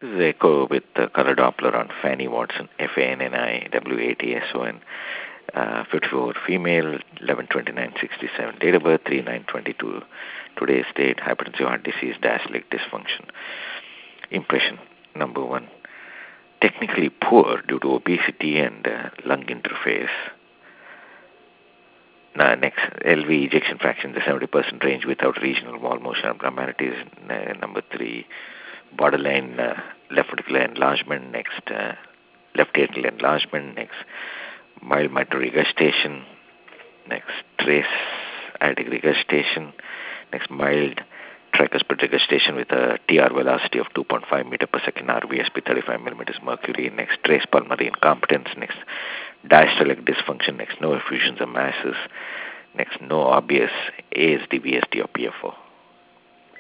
This is echo with color Doppler on Fanny Watson, Fanni Watson, 54, female, 11/29/67, date of birth 3/9/22, today's date, hypertensive heart disease, diastolic dysfunction. Impression number one, technically poor due to obesity and lung interface. Now, next, LV ejection fraction, the 70% range without regional wall motion abnormalities. Number three, borderline left ventricular enlargement. Next, left atrial enlargement. Next, mild mitral regurgitation. Next, trace aortic regurgitation. Next, mild tricuspid regurgitation with a TR velocity of 2.5 meter per second, RVSP 35 millimeters mercury. Next, trace pulmonary incompetence. Next, diastolic dysfunction. Next, no effusions or masses. Next, no obvious ASD, VSD, or PFO.